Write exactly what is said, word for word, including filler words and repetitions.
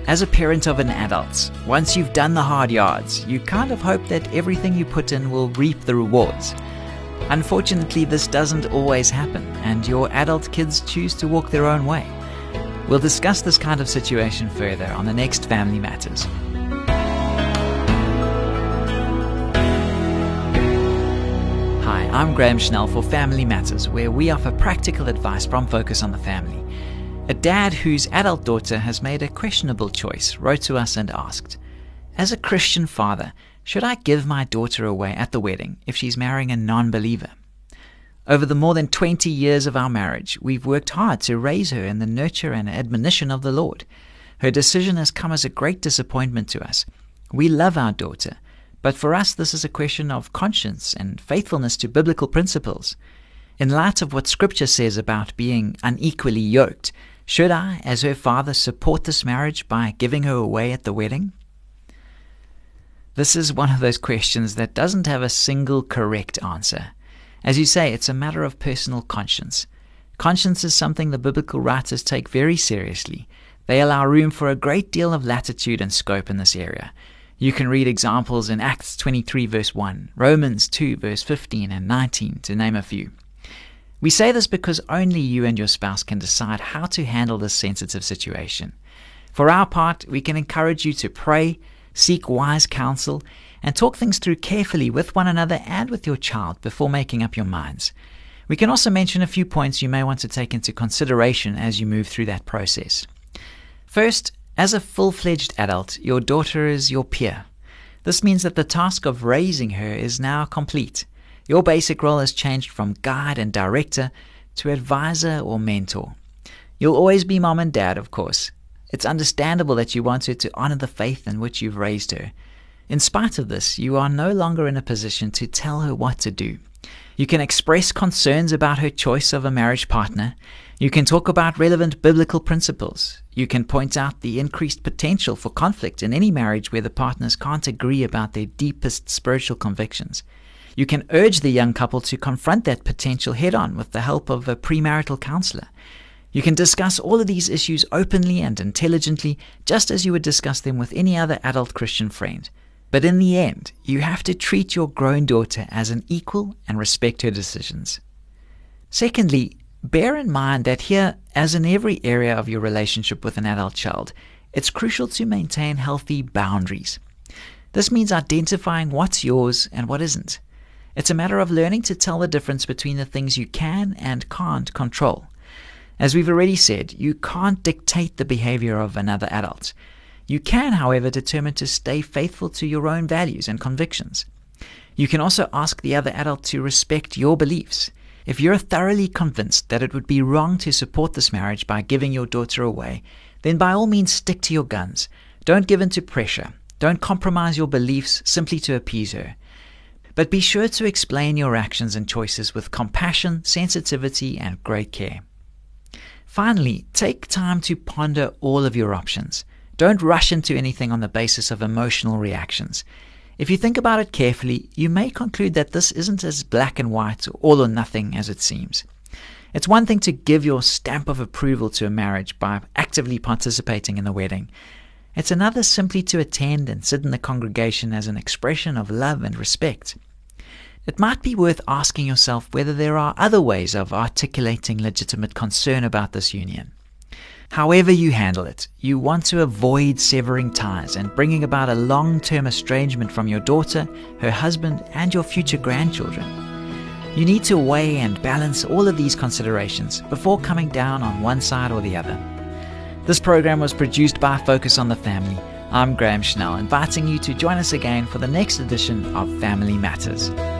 As a parent of an adult, once you've done the hard yards, you kind of hope that everything you put in will reap the rewards. Unfortunately, this doesn't always happen, and your adult kids choose to walk their own way. We'll discuss this kind of situation further on the next Family Matters. Hi, I'm Graham Schnell for Family Matters, where we offer practical advice from Focus on the Family. A dad whose adult daughter has made a questionable choice wrote to us and asked, "As a Christian father, should I give my daughter away at the wedding if she's marrying a non-believer? Over the more than twenty years of our marriage, we've worked hard to raise her in the nurture and admonition of the Lord. Her decision has come as a great disappointment to us. We love our daughter, but for us this is a question of conscience and faithfulness to biblical principles. In light of what Scripture says about being unequally yoked, should I, as her father, support this marriage by giving her away at the wedding?" This is one of those questions that doesn't have a single correct answer. As you say, it's a matter of personal conscience. Conscience is something the biblical writers take very seriously. They allow room for a great deal of latitude and scope in this area. You can read examples in Acts twenty-three verse one, Romans two verse fifteen and nineteen, to name a few. We say this because only you and your spouse can decide how to handle this sensitive situation. For our part, we can encourage you to pray, seek wise counsel, and talk things through carefully with one another and with your child before making up your minds. We can also mention a few points you may want to take into consideration as you move through that process. First, as a full-fledged adult, your daughter is your peer. This means that the task of raising her is now complete. Your basic role has changed from guide and director to advisor or mentor. You'll always be mom and dad, of course. It's understandable that you want her to honor the faith in which you've raised her. In spite of this, you are no longer in a position to tell her what to do. You can express concerns about her choice of a marriage partner. You can talk about relevant biblical principles. You can point out the increased potential for conflict in any marriage where the partners can't agree about their deepest spiritual convictions. You can urge the young couple to confront that potential head-on with the help of a premarital counselor. You can discuss all of these issues openly and intelligently, just as you would discuss them with any other adult Christian friend. But in the end, you have to treat your grown daughter as an equal and respect her decisions. Secondly, bear in mind that here, as in every area of your relationship with an adult child, it's crucial to maintain healthy boundaries. This means identifying what's yours and what isn't. It's a matter of learning to tell the difference between the things you can and can't control. As we've already said, you can't dictate the behavior of another adult. You can, however, determine to stay faithful to your own values and convictions. You can also ask the other adult to respect your beliefs. If you're thoroughly convinced that it would be wrong to support this marriage by giving your daughter away, then by all means stick to your guns. Don't give in to pressure. Don't compromise your beliefs simply to appease her. But be sure to explain your actions and choices with compassion, sensitivity, and great care. Finally, take time to ponder all of your options. Don't rush into anything on the basis of emotional reactions. If you think about it carefully, you may conclude that this isn't as black and white or all or nothing as it seems. It's one thing to give your stamp of approval to a marriage by actively participating in the wedding. It's another simply to attend and sit in the congregation as an expression of love and respect. It might be worth asking yourself whether there are other ways of articulating legitimate concern about this union. However you handle it, you want to avoid severing ties and bringing about a long-term estrangement from your daughter, her husband, and your future grandchildren. You need to weigh and balance all of these considerations before coming down on one side or the other. This program was produced by Focus on the Family. I'm Graham Schnell, inviting you to join us again for the next edition of Family Matters.